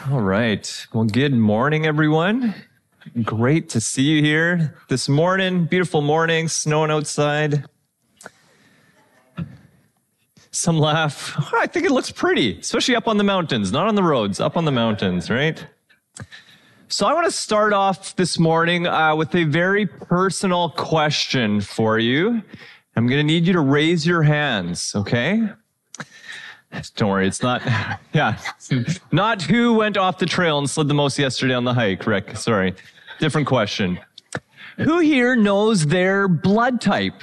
All right. Well, good morning, everyone. Great to see you here this morning. Beautiful morning, snowing outside. Some laugh. I think it looks pretty, especially up on the mountains, not on the roads, up on the mountains, right? So I want to start off this morning with a very personal question for you. I'm going to need you to raise your hands, okay? Don't worry, it's not, not who went off the trail and slid the most yesterday on the hike, Rick. Sorry. Different question. Who here knows their blood type?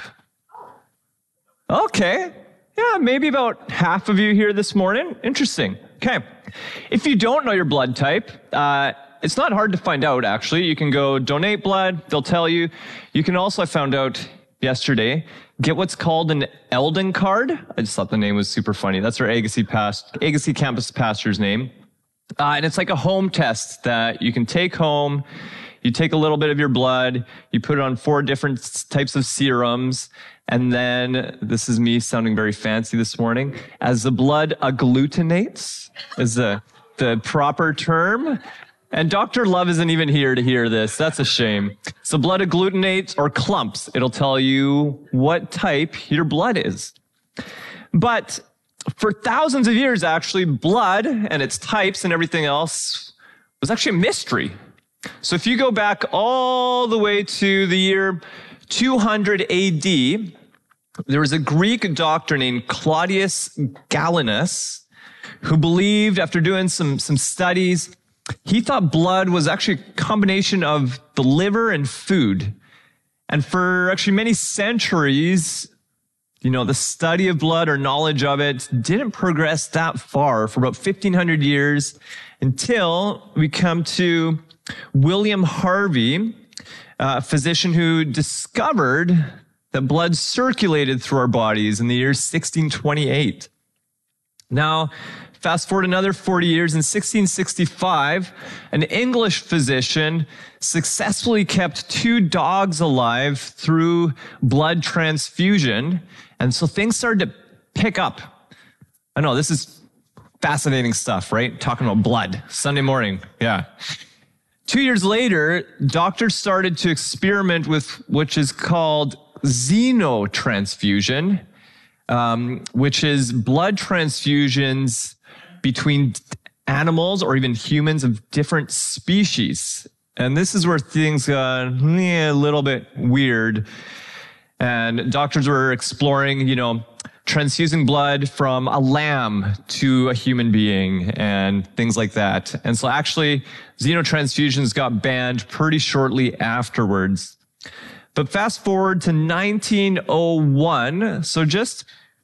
Okay. Yeah, maybe about half of you here this morning. Interesting. Okay. If you don't know your blood type, it's not hard to find out, actually. You can go donate blood. They'll tell you. You can also, I found out yesterday, get what's called an Eldon card. I just thought the name was super funny. That's our Agassiz campus pastor's name. And it's like a home test that you can take home. You take a little bit of your blood, you put it on 4 different types of serums, and then, this is me sounding very fancy this morning, as the blood agglutinates, is the proper term. And Dr. Love isn't even here to hear this. That's a shame. So blood agglutinates or clumps. It'll tell you what type your blood is. But for thousands of years, actually, blood and its types and everything else was actually a mystery. So if you go back all the way to the year 200 AD, there was a Greek doctor named Claudius Galenus who believed, after doing some studies, he thought blood was actually a combination of the liver and food. And for actually many centuries, the study of blood or knowledge of it didn't progress that far for about 1,500 years until we come to William Harvey, a physician who discovered that blood circulated through our bodies in the year 1628. Now, fast forward another 40 years, in 1665, an English physician successfully kept 2 dogs alive through blood transfusion. And so things started to pick up. I know, this is fascinating stuff, right? Talking about blood, Sunday morning, yeah. 2 years later, doctors started to experiment with which is called xenotransfusion, which is blood transfusions between animals or even humans of different species. And this is where things got a little bit weird. And doctors were exploring, transfusing blood from a lamb to a human being and things like that. And so actually, xenotransfusions got banned pretty shortly afterwards. But fast forward to 1901, so just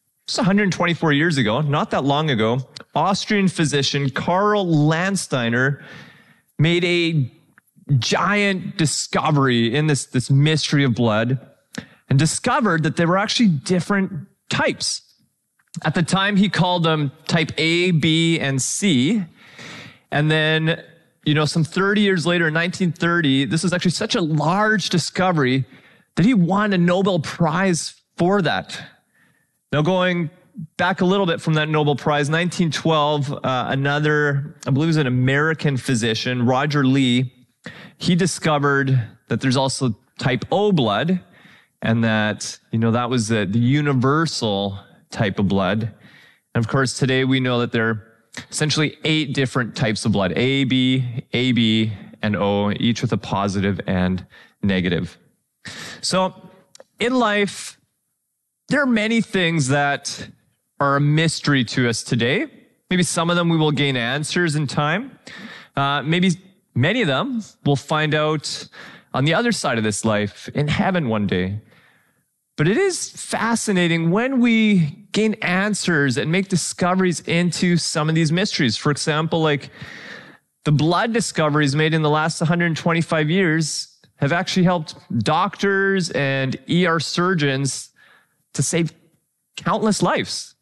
124 years ago, not that long ago, Austrian physician Karl Landsteiner made a giant discovery in this mystery of blood and discovered that there were actually different types. At the time, he called them type A, B, and C. And then, some 30 years later, in 1930, this was actually such a large discovery that he won a Nobel Prize for that. Now, going back a little bit from that Nobel Prize, 1912, another, I believe it was an American physician, Roger Lee, he discovered that there's also type O blood, and that, that was the universal type of blood. And of course, today we know that there are essentially 8 different types of blood, A, B, and O, each with a positive and negative. So in life, there are many things that are a mystery to us today. Maybe some of them we will gain answers in time. Maybe many of them we'll find out on the other side of this life in heaven one day. But it is fascinating when we gain answers and make discoveries into some of these mysteries. For example, like the blood discoveries made in the last 125 years have actually helped doctors and ER surgeons to save countless lives.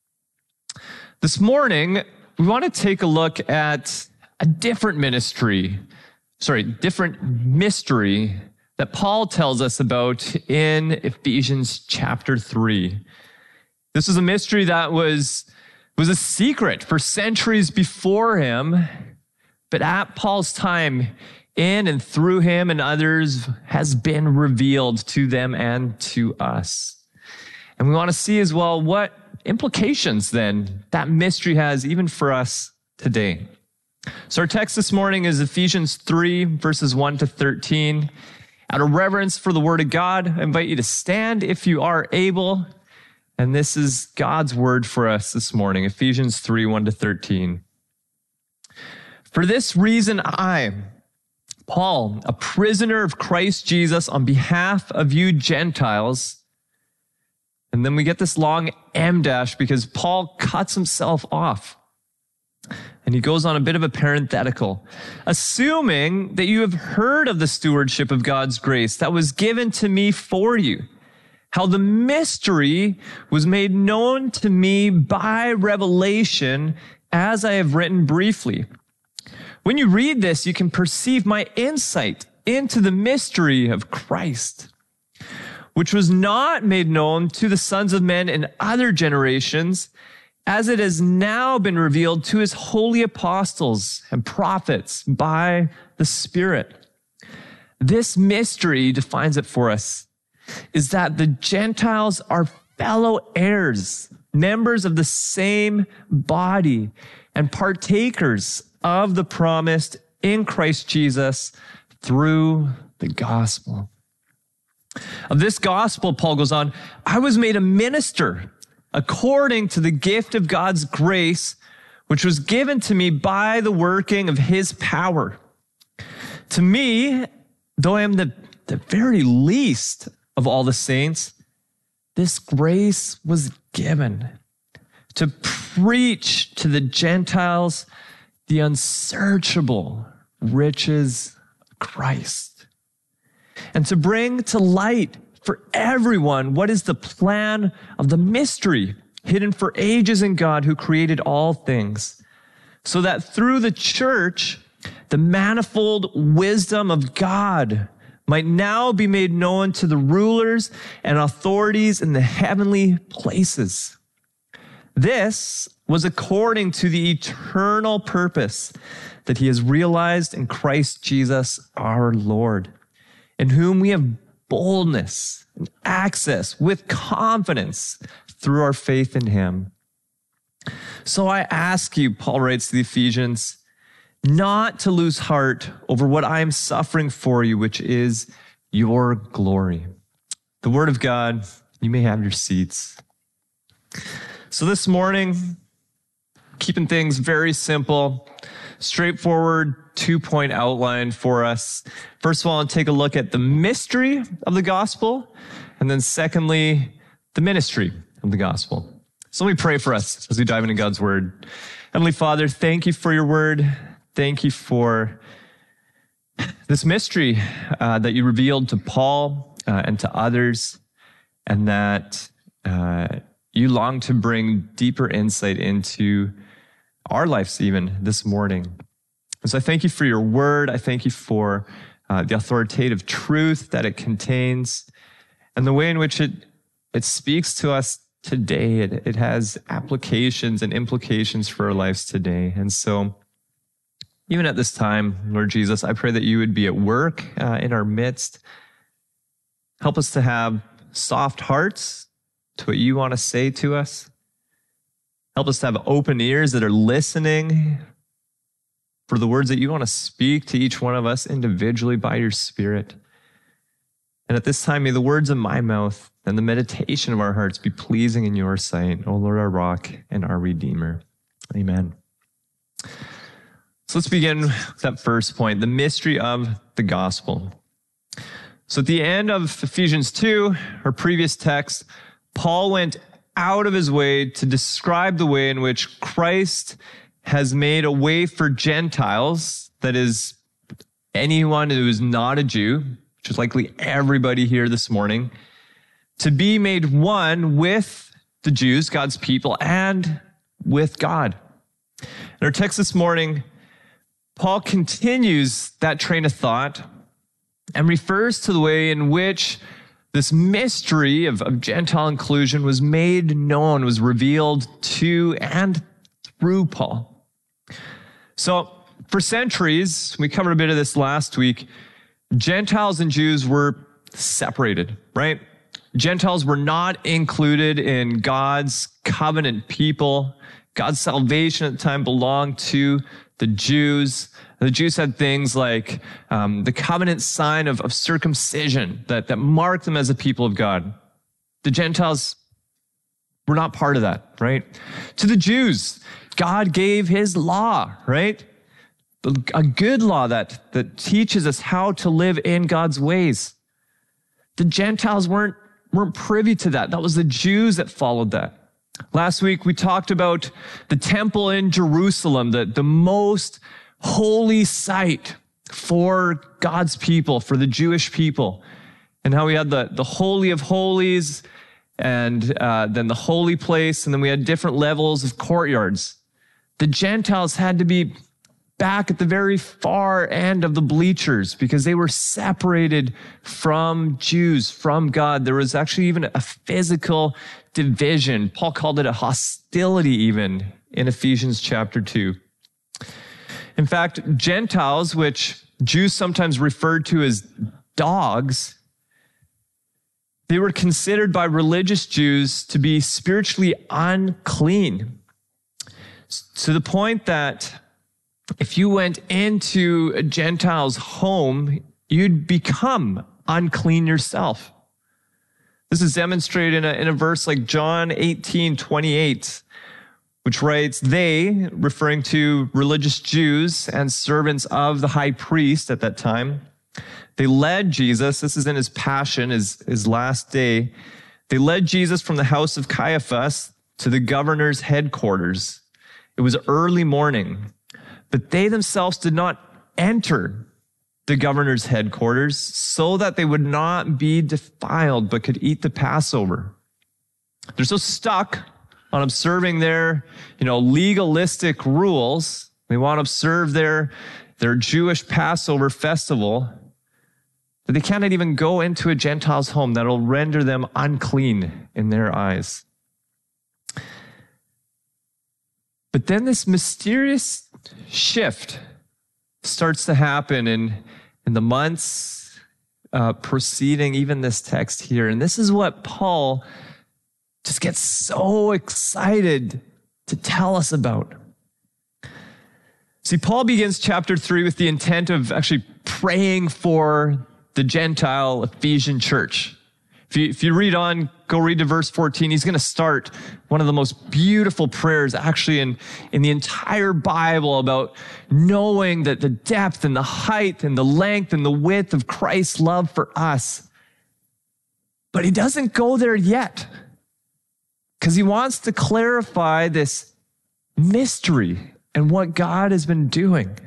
This morning, we want to take a look at a different mystery that Paul tells us about in Ephesians chapter 3. This is a mystery that was a secret for centuries before him, but at Paul's time, in and through him and others, has been revealed to them and to us. And we want to see as well what implications then that mystery has even for us today. So our text this morning is Ephesians 3, verses 1 to 13. Out of reverence for the word of God, I invite you to stand if you are able. And this is God's word for us this morning, Ephesians 3, 1 to 13. For this reason, I, Paul, a prisoner of Christ Jesus, on behalf of you Gentiles. And then we get this long M dash because Paul cuts himself off. And he goes on a bit of a parenthetical. Assuming that you have heard of the stewardship of God's grace that was given to me for you, how the mystery was made known to me by revelation, as I have written briefly. When you read this, you can perceive my insight into the mystery of Christ, which was not made known to the sons of men in other generations, as it has now been revealed to his holy apostles and prophets by the Spirit. This mystery defines it for us, is that the Gentiles are fellow heirs, members of the same body, and partakers of the promise in Christ Jesus through the gospel. Of this gospel, Paul goes on, I was made a minister according to the gift of God's grace, which was given to me by the working of his power. To me, though I am the very least of all the saints, this grace was given to preach to the Gentiles the unsearchable riches of Christ, and to bring to light for everyone what is the plan of the mystery hidden for ages in God who created all things, so that through the church, the manifold wisdom of God might now be made known to the rulers and authorities in the heavenly places. This was according to the eternal purpose that he has realized in Christ Jesus our Lord, in whom we have boldness and access with confidence through our faith in him. So I ask you, Paul writes to the Ephesians, not to lose heart over what I am suffering for you, which is your glory. The word of God, you may have your seats. So this morning, keeping things very simple, straightforward, 2-point outline for us. First of all, I'll take a look at the mystery of the gospel, and then secondly, the ministry of the gospel. So let me pray for us as we dive into God's word. Heavenly Father, thank you for your word. Thank you for this mystery that you revealed to Paul and to others, and that you long to bring deeper insight into our lives even this morning. And so I thank you for your word. I thank you for the authoritative truth that it contains and the way in which it speaks to us today. It has applications and implications for our lives today. And so even at this time, Lord Jesus, I pray that you would be at work in our midst. Help us to have soft hearts to what you want to say to us. Help us to have open ears that are listening for the words that you want to speak to each one of us individually by your Spirit. And at this time, may the words of my mouth and the meditation of our hearts be pleasing in your sight, O Lord, our rock and our Redeemer. Amen. So let's begin with that first point, the mystery of the gospel. So at the end of Ephesians 2, our previous text, Paul went out of his way to describe the way in which Christ has made a way for Gentiles, that is, anyone who is not a Jew, which is likely everybody here this morning, to be made one with the Jews, God's people, and with God. In our text this morning, Paul continues that train of thought and refers to the way in which this mystery of Gentile inclusion was made known, was revealed to and through Paul. So For centuries, we covered a bit of this last week, Gentiles and Jews were separated, right? Gentiles were not included in God's covenant people. God's salvation at the time belonged to the Jews. The Jews had things like the covenant sign of circumcision that marked them as a people of God. The Gentiles were not part of that, right? To the Jews, God gave his law, right? A good law that teaches us how to live in God's ways. The Gentiles weren't privy to that. That was the Jews that followed that. Last week, we talked about the temple in Jerusalem, the most holy site for God's people, for the Jewish people, and how we had the Holy of Holies and then the holy place, and then we had different levels of courtyards. The Gentiles had to be back at the very far end of the bleachers because they were separated from Jews, from God. There was actually even a physical division. Paul called it a hostility even in Ephesians chapter 2. In fact, Gentiles, which Jews sometimes referred to as dogs, they were considered by religious Jews to be spiritually unclean, to the point that if you went into a Gentile's home, you'd become unclean yourself. This is demonstrated in a verse like John 18:28, which writes, they, referring to religious Jews and servants of the high priest at that time, they led Jesus, this is in his passion, his last day, they led Jesus from the house of Caiaphas to the governor's headquarters. It was early morning. But they themselves did not enter the governor's headquarters so that they would not be defiled, but could eat the Passover. They're so stuck on observing their, legalistic rules. They want to observe their Jewish Passover festival that they cannot even go into a Gentile's home. That'll render them unclean in their eyes. But then this mysterious shift starts to happen in the months preceding even this text here. And this is what Paul just gets so excited to tell us about. See, Paul begins chapter 3 with the intent of actually praying for the Gentile Ephesian church. If you read on, go read to verse 14, he's going to start one of the most beautiful prayers actually in the entire Bible about knowing that the depth and the height and the length and the width of Christ's love for us. But he doesn't go there yet because he wants to clarify this mystery and what God has been doing.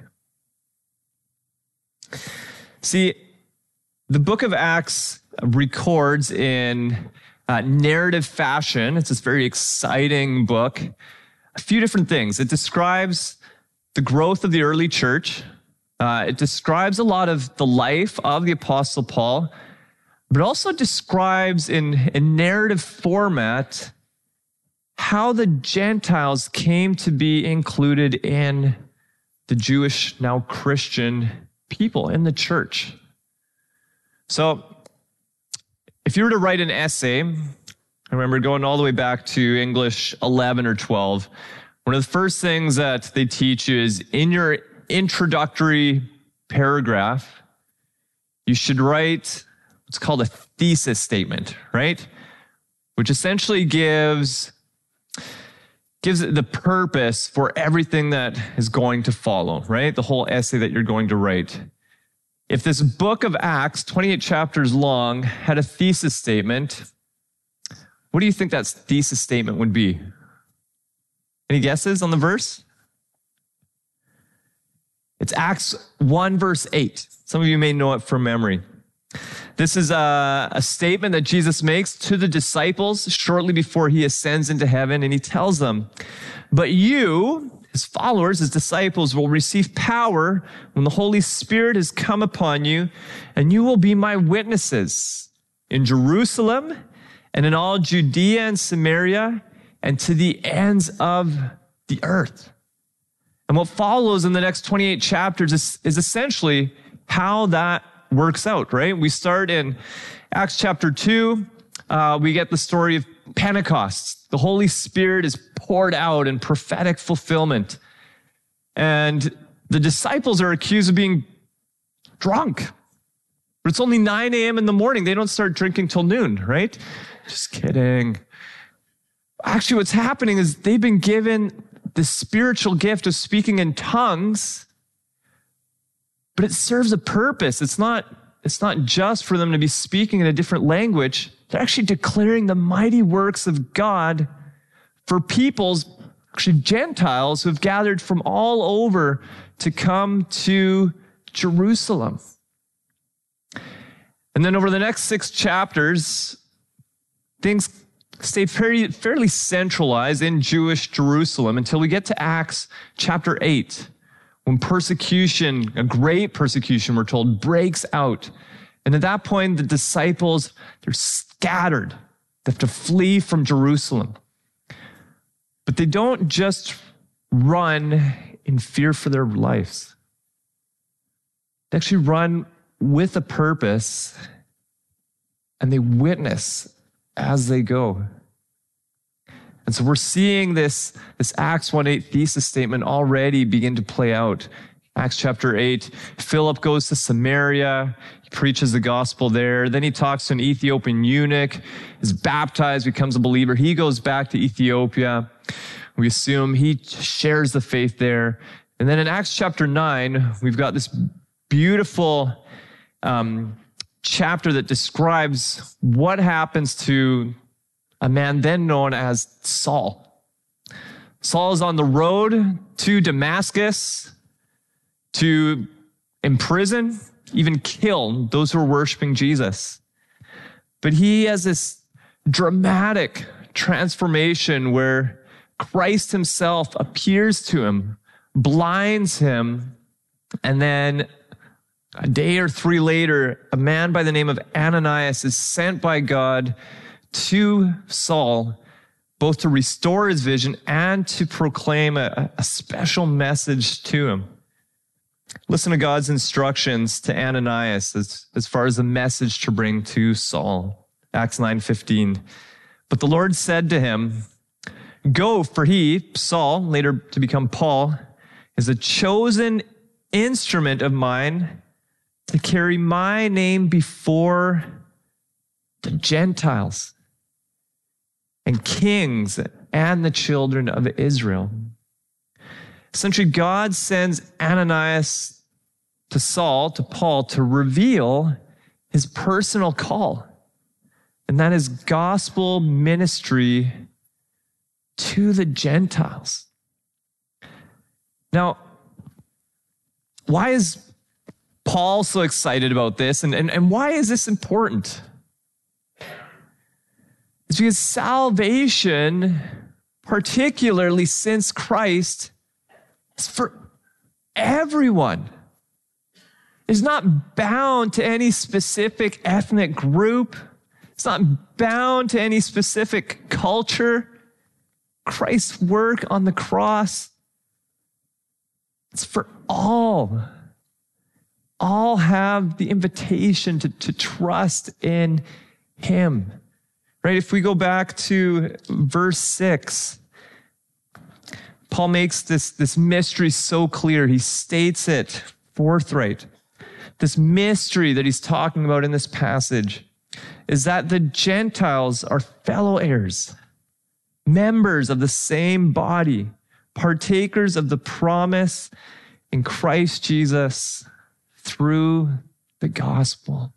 See, the book of Acts records in narrative fashion. It's this very exciting book. A few different things. It describes the growth of the early church. It describes a lot of the life of the Apostle Paul, but also describes in narrative format how the Gentiles came to be included in the Jewish, now Christian people in the church. So, if you were to write an essay, I remember going all the way back to English 11 or 12, one of the first things that they teach you is in your introductory paragraph, you should write what's called a thesis statement, right? Which essentially gives the purpose for everything that is going to follow, right? The whole essay that you're going to write. If this book of Acts, 28 chapters long, had a thesis statement, what do you think that thesis statement would be? Any guesses on the verse? It's Acts 1 verse 8. Some of you may know it from memory. This is a statement that Jesus makes to the disciples shortly before he ascends into heaven, and he tells them, but you, his followers, his disciples, will receive power when the Holy Spirit has come upon you, and you will be my witnesses in Jerusalem and in all Judea and Samaria and to the ends of the earth. And what follows in the next 28 chapters is essentially how that works out, right? We start in Acts chapter 2. We get the story of Pentecost. The Holy Spirit is poured out in prophetic fulfillment. And the disciples are accused of being drunk. But it's only 9 a.m. in the morning. They don't start drinking till noon, right? Just kidding. Actually, what's happening is they've been given the spiritual gift of speaking in tongues, but it serves a purpose. It's not just for them to be speaking in a different language. They're actually declaring the mighty works of God for peoples, actually Gentiles, who have gathered from all over to come to Jerusalem. And then over the next 6 chapters, things stay fairly centralized in Jewish Jerusalem until we get to Acts chapter 8, when persecution, a great persecution, we're told, breaks out. And at that point, the disciples, they're scattered. They have to flee from Jerusalem. But they don't just run in fear for their lives. They actually run with a purpose, and they witness as they go. And so we're seeing this Acts 1:8 thesis statement already begin to play out. Acts chapter 8, Philip goes to Samaria. He preaches the gospel there. Then he talks to an Ethiopian eunuch, is baptized, becomes a believer. He goes back to Ethiopia. We assume he shares the faith there. And then in Acts chapter 9, we've got this beautiful chapter that describes what happens to a man then known as Saul. Saul is on the road to Damascus to imprison, even kill those who are worshiping Jesus. But he has this dramatic transformation where Christ himself appears to him, blinds him, and then a day or 3 later, a man by the name of Ananias is sent by God to Saul, both to restore his vision and to proclaim a special message to him. Listen to God's instructions to Ananias as far as the message to bring to Saul. Acts 9:15. But the Lord said to him, "Go, for he," Saul, later to become Paul, "is a chosen instrument of mine to carry my name before the Gentiles and kings and the children of Israel." Essentially, God sends Ananias to Saul, to Paul, to reveal his personal call. And that is gospel ministry to the Gentiles. Now, why is Paul so excited about this? And why is this important? It's because salvation, particularly since Christ, is for everyone. It's not bound to any specific ethnic group. It's not bound to any specific culture. Christ's work on the cross, it's for all. All have the invitation to trust in him. Right? If we go back to verse 6, Paul makes this mystery so clear. He states it forthright. This mystery that he's talking about in this passage is that the Gentiles are fellow heirs, members of the same body, partakers of the promise in Christ Jesus through the gospel.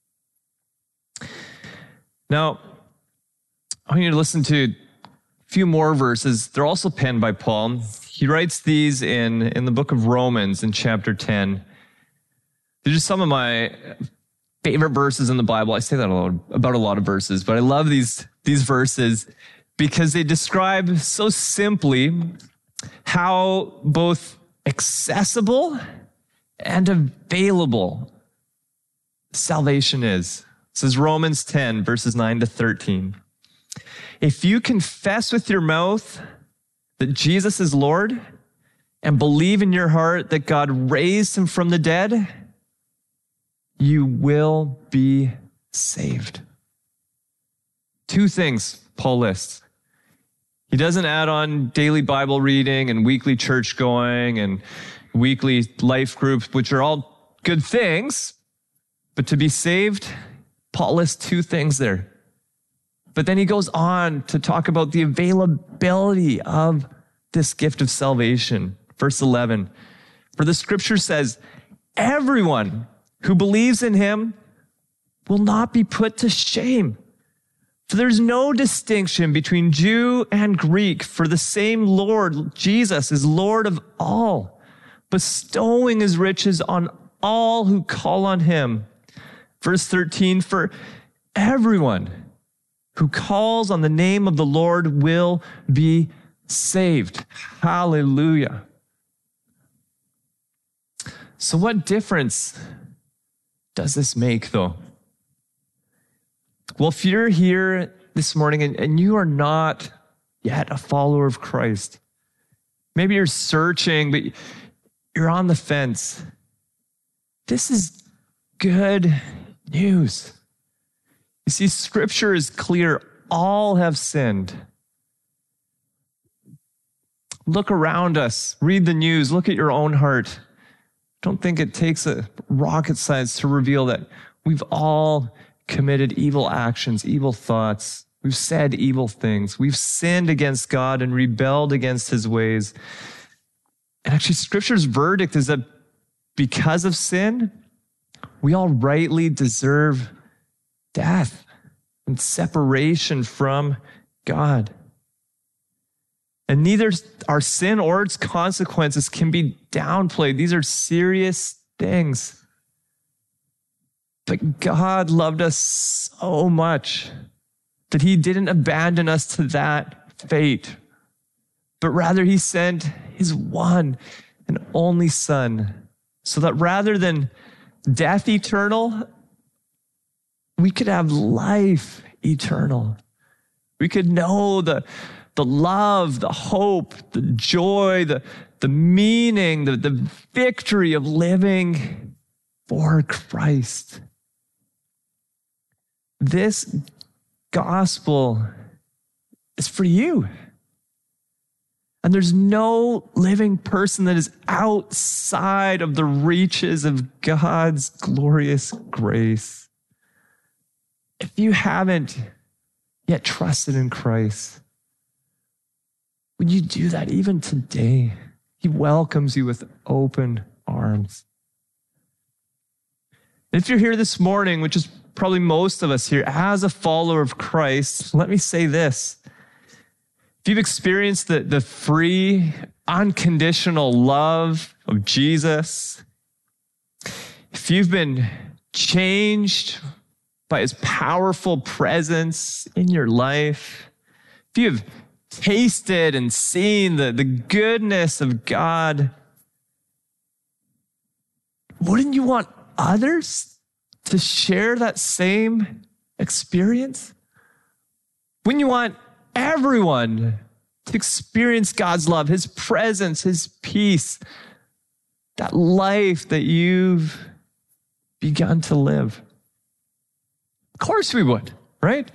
Now, I want you to listen to a few more verses. They're also penned by Paul. He writes these in the book of Romans in chapter 10. They're just some of my favorite verses in the Bible. I say that about a lot of verses, but I love these verses because they describe so simply how both accessible and available salvation is. This is Romans 10, verses 9 to 13. If you confess with your mouth that Jesus is Lord and believe in your heart that God raised him from the dead, you will be saved. Two things Paul lists. He doesn't add on daily Bible reading and weekly church going and weekly life groups, which are all good things. But to be saved, Paul lists two things there. But then he goes on to talk about the availability of this gift of salvation. Verse 11, for the scripture says, everyone who believes in him will not be put to shame. For there's no distinction between Jew and Greek, for the same Lord, Jesus, is Lord of all, bestowing his riches on all who call on him. Verse 13, for everyone who calls on the name of the Lord will be saved. Hallelujah. So what difference does this make, though? Well, if you're here this morning and you are not yet a follower of Christ, maybe you're searching, but you're on the fence. This is good news. You see, Scripture is clear. All have sinned. Look around us. Read the news. Look at your own heart. Don't think it takes a rocket science to reveal that we've all committed evil actions, evil thoughts. We've said evil things. We've sinned against God and rebelled against his ways. And actually, Scripture's verdict is that because of sin, we all rightly deserve death and separation from God. And neither our sin or its consequences can be downplayed. These are serious things. But God loved us so much that he didn't abandon us to that fate, but rather he sent his one and only Son, so that rather than death eternal, we could have life eternal. We could know the love, the hope, the joy, the meaning, the victory of living for Christ. This gospel is for you. And there's no living person that is outside of the reaches of God's glorious grace. If you haven't yet trusted in Christ, would you do that even today? He welcomes you with open arms. If you're here this morning, which is probably most of us here, as a follower of Christ, let me say this. If you've experienced the free, unconditional love of Jesus, if you've been changed by his powerful presence in your life, if you've tasted and seen the goodness of God, wouldn't you want others to share that same experience? Wouldn't you want everyone to experience God's love, his presence, his peace, that life that you've begun to live? Of course we would, right?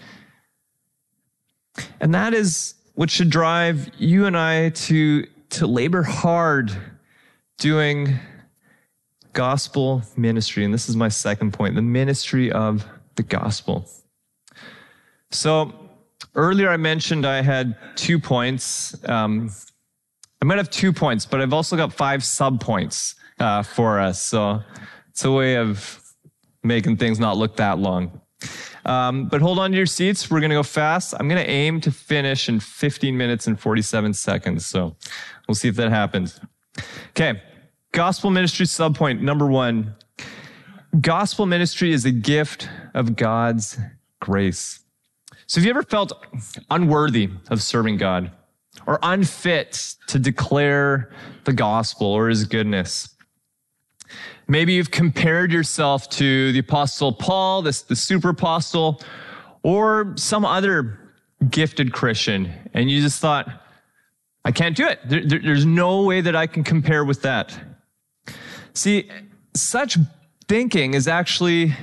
And that is what should drive you and I to labor hard doing gospel ministry. And this is my second point, the ministry of the gospel. So earlier I mentioned I had 2 points. I might have 2 points, but I've also got 5 sub-points for us. So it's a way of making things not look that long. But hold on to your seats. We're going to go fast. I'm going to aim to finish in 15 minutes and 47 seconds. So we'll see if that happens. Okay. Gospel ministry subpoint number 1. Gospel ministry is a gift of God's grace. So have you ever felt unworthy of serving God or unfit to declare the gospel or his goodness? Maybe you've compared yourself to the Apostle Paul, the super apostle, or some other gifted Christian, and you just thought, I can't do it. There's no way that I can compare with that. See, such thinking is actually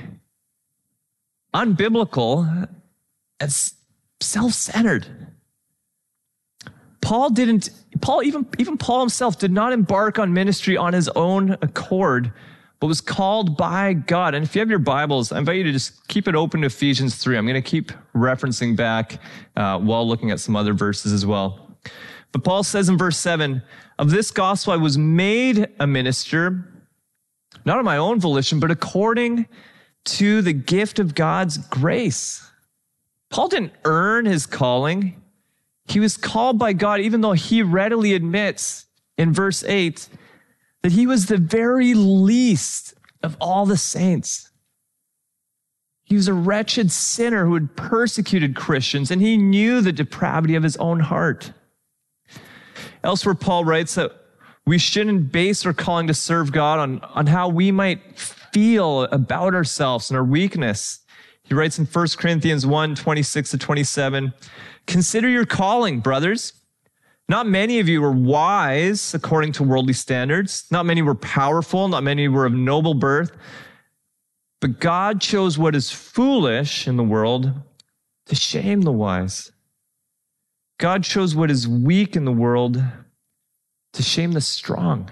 unbiblical and self-centered. Paul himself did not embark on ministry on his own accord, but was called by God. And if you have your Bibles, I invite you to just keep it open to Ephesians 3. I'm going to keep referencing back while looking at some other verses as well. But Paul says in verse 7, "Of this gospel I was made a minister, not of my own volition, but according to the gift of God's grace." Paul didn't earn his calling. He was called by God, even though he readily admits in verse 8 that he was the very least of all the saints. He was a wretched sinner who had persecuted Christians, and he knew the depravity of his own heart. Elsewhere, Paul writes that we shouldn't base our calling to serve God on how we might feel about ourselves and our weakness. He writes in 1 Corinthians 1, 26 to 27, "Consider your calling, brothers. Not many of you were wise according to worldly standards. Not many were powerful. Not many were of noble birth. But God chose what is foolish in the world to shame the wise. God chose what is weak in the world to shame the strong."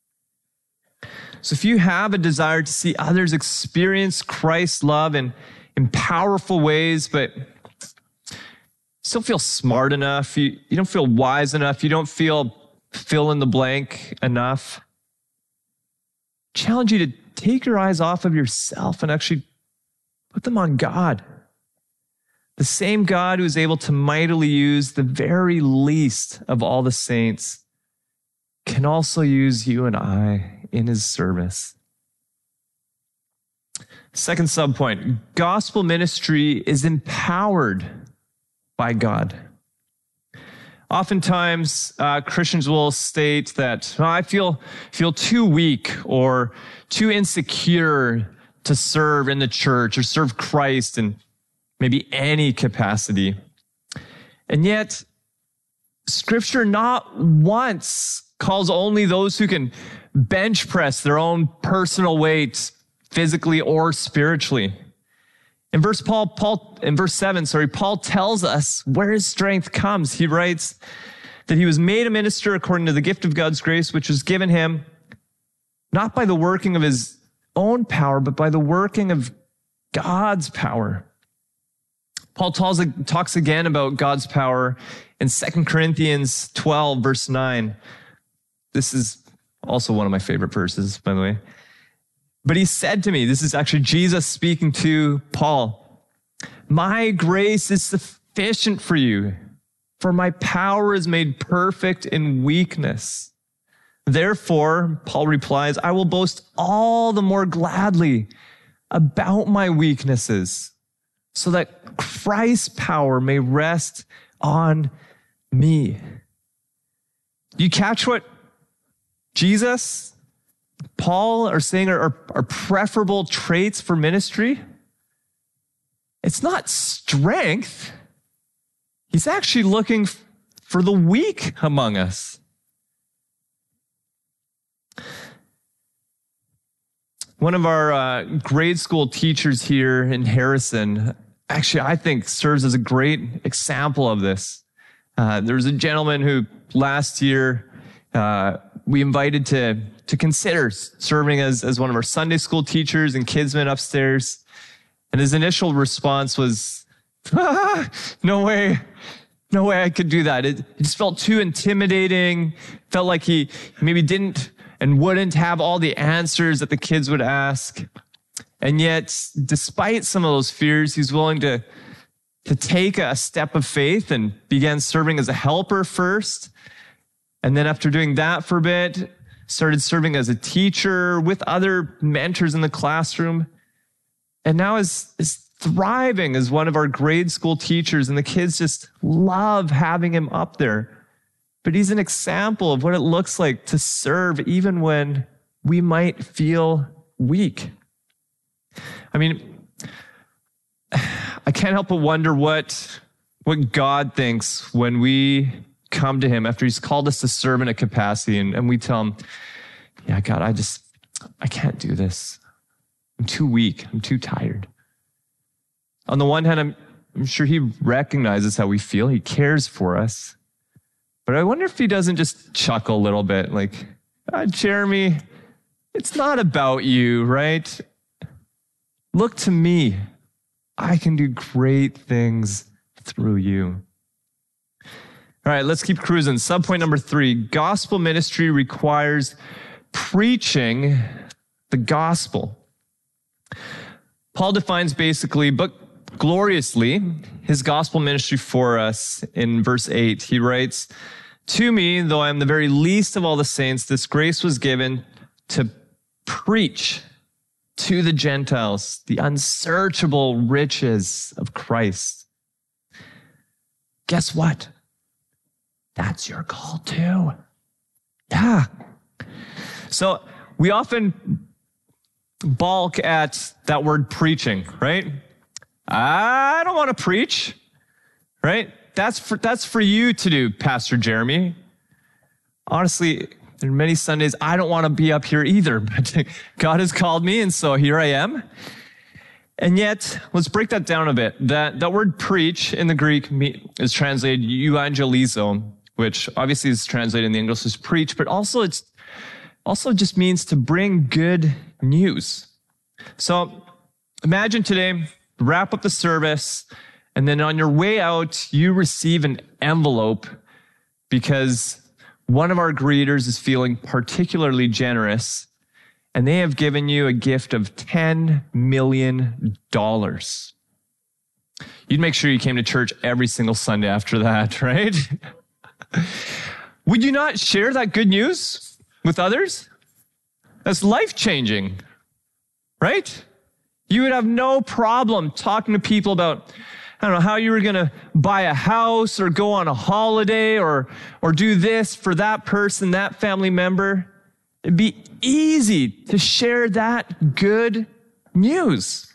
So if you have a desire to see others experience Christ's love in powerful ways, but still feel smart enough, you don't feel wise enough, you don't feel fill in the blank enough, challenge you to take your eyes off of yourself and actually put them on God. The same God who is able to mightily use the very least of all the saints can also use you and I in his service. Second subpoint, gospel ministry is empowered by God. Oftentimes, Christians will state that, I feel too weak or too insecure to serve in the church or serve Christ in maybe any capacity. And yet, Scripture not once calls only those who can bench press their own personal weight physically or spiritually. In verse 7, Paul tells us where his strength comes. He writes that he was made a minister according to the gift of God's grace, which was given him not by the working of his own power, but by the working of God's power. Paul talks again about God's power in 2 Corinthians 12, verse 9. This is also one of my favorite verses, by the way. "But he said to me," this is actually Jesus speaking to Paul, "My grace is sufficient for you, for my power is made perfect in weakness. Therefore," Paul replies, "I will boast all the more gladly about my weaknesses, so that Christ's power may rest on me." Do you catch what Jesus, Paul are saying are preferable traits for ministry? It's not strength. He's actually looking for the weak among us. One of our grade school teachers here in Harrison, actually, I think serves as a great example of this. There was a gentleman who last year we invited to consider serving as one of our Sunday school teachers and kidsmen upstairs. And his initial response was, no way I could do that. It just felt too intimidating. Felt like he maybe didn't and wouldn't have all the answers that the kids would ask. And yet, despite some of those fears, he's willing to take a step of faith and began serving as a helper first. And then after doing that for a bit, started serving as a teacher with other mentors in the classroom. And now is thriving as one of our grade school teachers. And the kids just love having him up there. But he's an example of what it looks like to serve even when we might feel weak. I mean, I can't help but wonder what God thinks when we come to him after he's called us to serve in a capacity, and we tell him, yeah, God, I can't do this. I'm too weak. I'm too tired. On the one hand, I'm sure he recognizes how we feel. He cares for us. But I wonder if he doesn't just chuckle a little bit like, Jeremy, it's not about you, right? Look to me. I can do great things through you. All right, let's keep cruising. Subpoint number 3, gospel ministry requires preaching the gospel. Paul defines basically, but gloriously, his gospel ministry for us in verse 8. He writes, to me, though I am the very least of all the saints, this grace was given to preach to the Gentiles the unsearchable riches of Christ. Guess what? That's your call too. Yeah. So we often balk at that word preaching, right? I don't want to preach, right? That's for you to do, Pastor Jeremy. Honestly, there are many Sundays I don't want to be up here either, but God has called me, and so here I am. And yet, let's break that down a bit. That word preach in the Greek is translated euangelizo, which obviously is translated in the English as preach, but also it just means to bring good news. So imagine today, wrap up the service, and then on your way out, you receive an envelope because one of our greeters is feeling particularly generous, and they have given you a gift of $10 million. You'd make sure you came to church every single Sunday after that, right? Would you not share that good news with others? That's life-changing, right? You would have no problem talking to people about, I don't know, how you were going to buy a house or go on a holiday or do this for that person, that family member. It'd be easy to share that good news.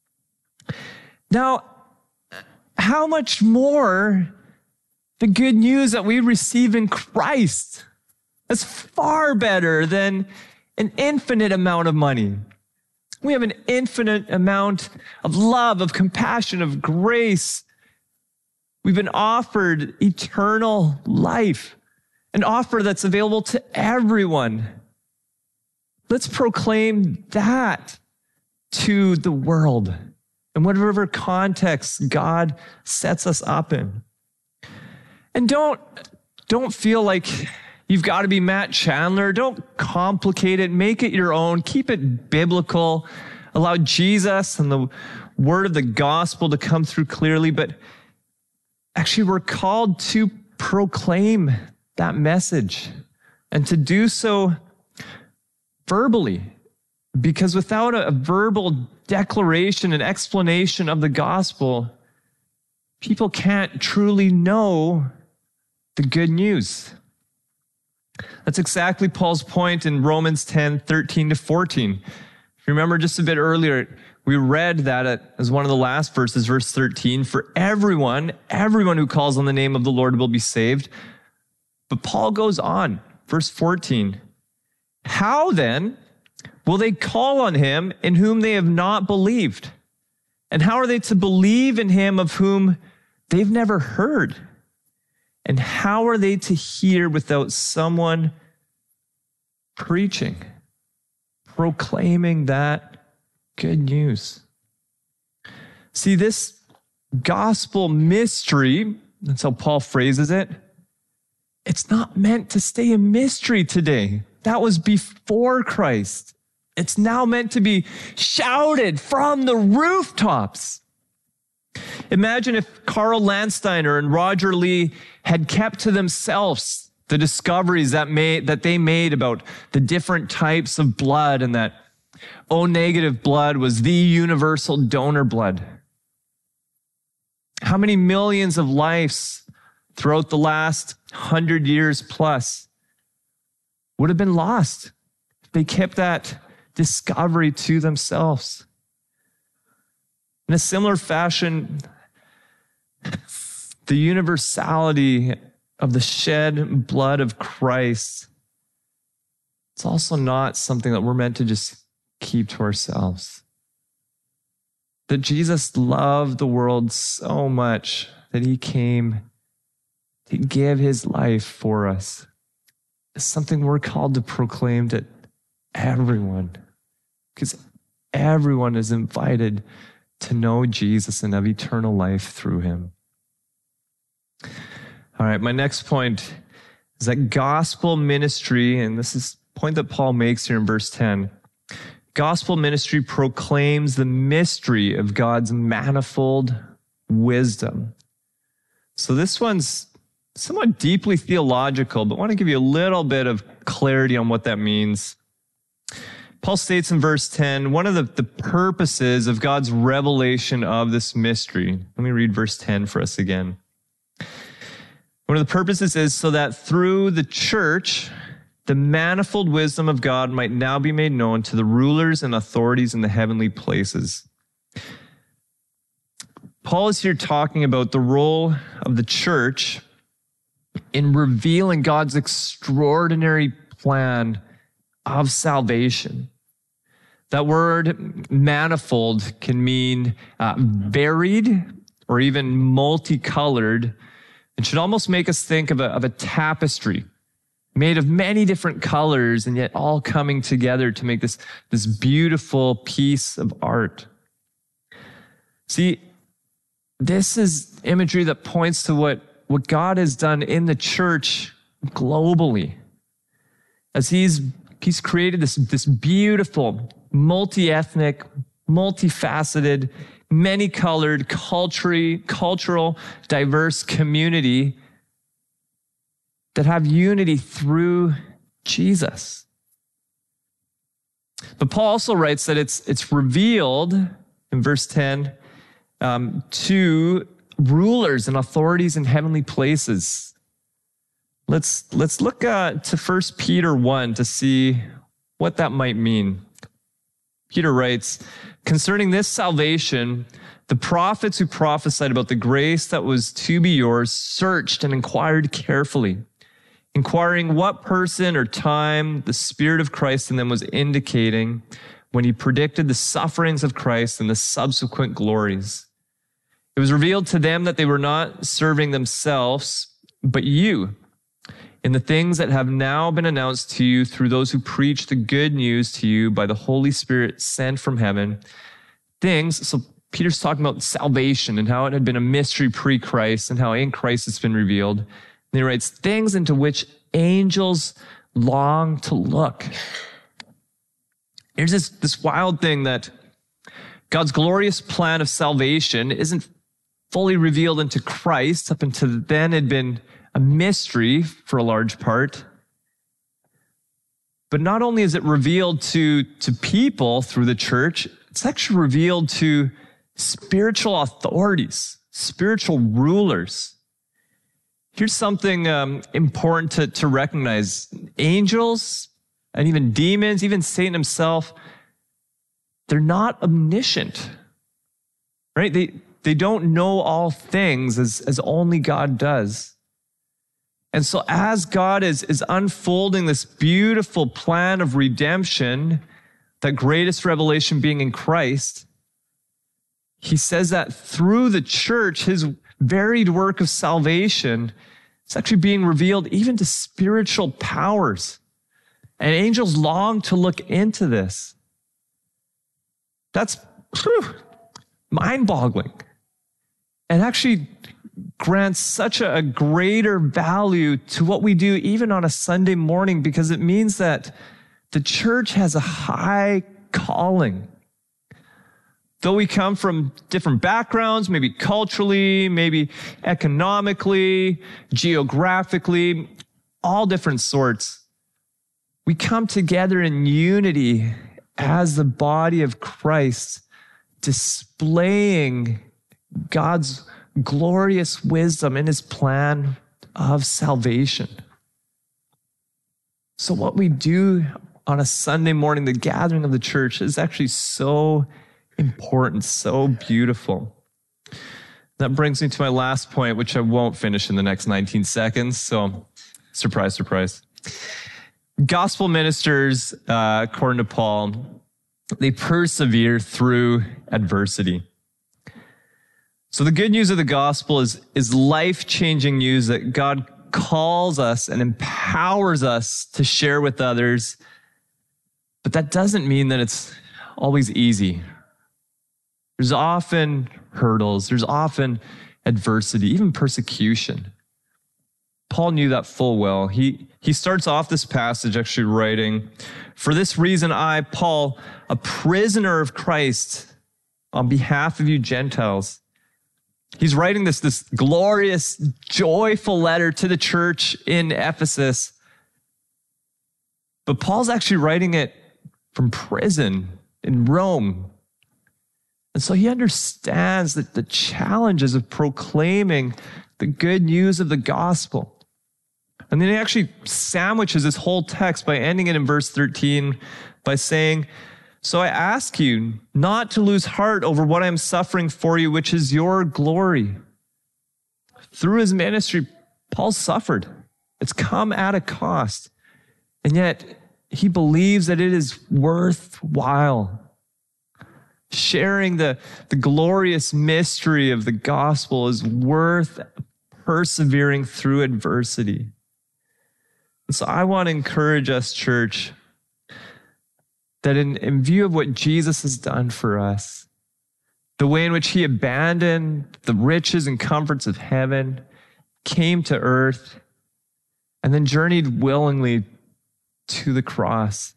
Now, how much more the good news that we receive in Christ? That's far better than an infinite amount of money. We have an infinite amount of love, of compassion, of grace. We've been offered eternal life, an offer that's available to everyone. Let's proclaim that to the world in whatever context God sets us up in. And don't feel like you've got to be Matt Chandler. Don't complicate it. Make it your own. Keep it biblical. Allow Jesus and the word of the gospel to come through clearly. But actually, we're called to proclaim that message and to do so verbally. Because without a verbal declaration and explanation of the gospel, people can't truly know the good news. That's exactly Paul's point in Romans 10, 13 to 14. If you remember just a bit earlier, we read that as one of the last verses, verse 13, for everyone who calls on the name of the Lord will be saved. But Paul goes on, verse 14. How then will they call on him in whom they have not believed? And how are they to believe in him of whom they've never heard? And how are they to hear without someone preaching, proclaiming that good news? See, this gospel mystery, that's how Paul phrases it, it's not meant to stay a mystery today. That was before Christ. It's now meant to be shouted from the rooftops. Imagine if Carl Landsteiner and Roger Lee had kept to themselves the discoveries that they made about the different types of blood, and that O-negative blood was the universal donor blood. How many millions of lives throughout the last 100 years plus would have been lost if they kept that discovery to themselves? In a similar fashion, the universality of the shed blood of Christ, it's also not something that we're meant to just keep to ourselves. That Jesus loved the world so much that he came to give his life for us. It's something we're called to proclaim to everyone, because everyone is invited to know Jesus and have eternal life through him. All right, my next point is that gospel ministry, and this is the point that Paul makes here in verse 10, gospel ministry proclaims the mystery of God's manifold wisdom. So this one's somewhat deeply theological, but I want to give you a little bit of clarity on what that means. Paul states in verse 10, one of the purposes of God's revelation of this mystery. Let me read verse 10 for us again. One of the purposes is so that through the church, the manifold wisdom of God might now be made known to the rulers and authorities in the heavenly places. Paul is here talking about the role of the church in revealing God's extraordinary plan of salvation. That word manifold can mean varied or even multicolored. It should almost make us think of a tapestry made of many different colors and yet all coming together to make this beautiful piece of art. See, this is imagery that points to what God has done in the church globally. As he's created this beautiful, multi-ethnic, multifaceted, many-colored, cultural, diverse community that have unity through Jesus. But Paul also writes that it's revealed in verse 10 to rulers and authorities in heavenly places. Let's look to 1 Peter 1 to see what that might mean. Peter writes, concerning this salvation, the prophets who prophesied about the grace that was to be yours searched and inquired carefully, inquiring what person or time the Spirit of Christ in them was indicating when he predicted the sufferings of Christ and the subsequent glories. It was revealed to them that they were not serving themselves, but you, in the things that have now been announced to you through those who preach the good news to you by the Holy Spirit sent from heaven. So Peter's talking about salvation and how it had been a mystery pre-Christ and how in Christ it's been revealed. And he writes, things into which angels long to look. Here's this wild thing that God's glorious plan of salvation isn't fully revealed into Christ. Up until then had been a mystery for a large part. But not only is it revealed to people through the church, it's actually revealed to spiritual authorities, spiritual rulers. Here's something important to recognize. Angels and even demons, even Satan himself, they're not omniscient, right? They don't know all things as only God does. And so as God is unfolding this beautiful plan of redemption, that greatest revelation being in Christ, he says that through the church, his varied work of salvation is actually being revealed even to spiritual powers. And angels long to look into this. That's mind-boggling. And actually grants such a greater value to what we do even on a Sunday morning, because it means that the church has a high calling. Though we come from different backgrounds, maybe culturally, maybe economically, geographically, all different sorts, we come together in unity as the body of Christ, displaying God's glorious wisdom in his plan of salvation. So what we do on a Sunday morning, the gathering of the church, is actually so important, so beautiful. That brings me to my last point, which I won't finish in the next 19 seconds. So, surprise, surprise. Gospel ministers, according to Paul, they persevere through adversity. So the good news of the gospel is life-changing news that God calls us and empowers us to share with others. But that doesn't mean that it's always easy. There's often hurdles. There's often adversity, even persecution. Paul knew that full well. He starts off this passage actually writing, "For this reason I, Paul, a prisoner of Christ, on behalf of you Gentiles." He's writing this glorious, joyful letter to the church in Ephesus. But Paul's actually writing it from prison in Rome. And so he understands that the challenges of proclaiming the good news of the gospel. And then he actually sandwiches this whole text by ending it in verse 13 by saying, "So I ask you not to lose heart over what I'm suffering for you, which is your glory." Through his ministry, Paul suffered. It's come at a cost. And yet he believes that it is worthwhile. Sharing the glorious mystery of the gospel is worth persevering through adversity. And so I want to encourage us, church, that in view of what Jesus has done for us, the way in which he abandoned the riches and comforts of heaven, came to earth, and then journeyed willingly to the cross,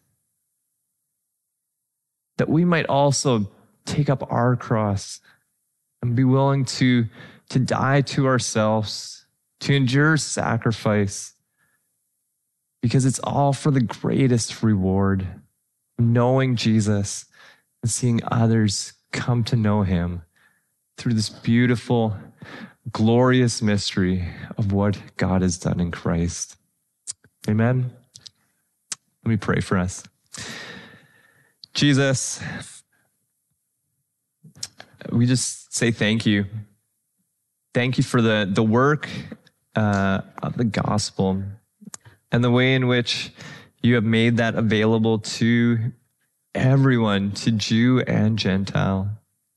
that we might also take up our cross and be willing to die to ourselves, to endure sacrifice, because it's all for the greatest reward, knowing Jesus and seeing others come to know him through this beautiful, glorious mystery of what God has done in Christ. Amen. Let me pray for us. Jesus, we just say thank you. Thank you for the work of the gospel and the way in which you have made that available to everyone, to Jew and Gentile.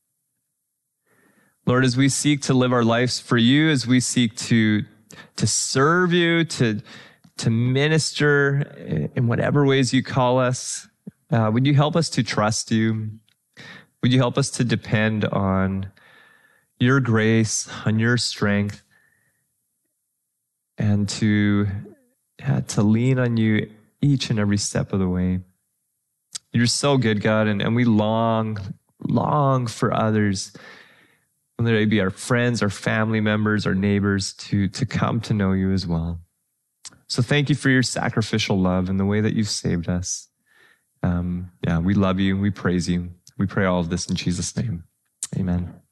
Lord, as we seek to live our lives for you, as we seek to serve you, to minister in whatever ways you call us, would you help us to trust you? Would you help us to depend on your grace, on your strength, and to lean on you each and every step of the way? You're so good, God, and we long for others, whether they be our friends, our family members, our neighbors, to come to know you as well. So thank you for your sacrificial love and the way that you've saved us. We love you. We praise you. We pray all of this in Jesus' name. Amen.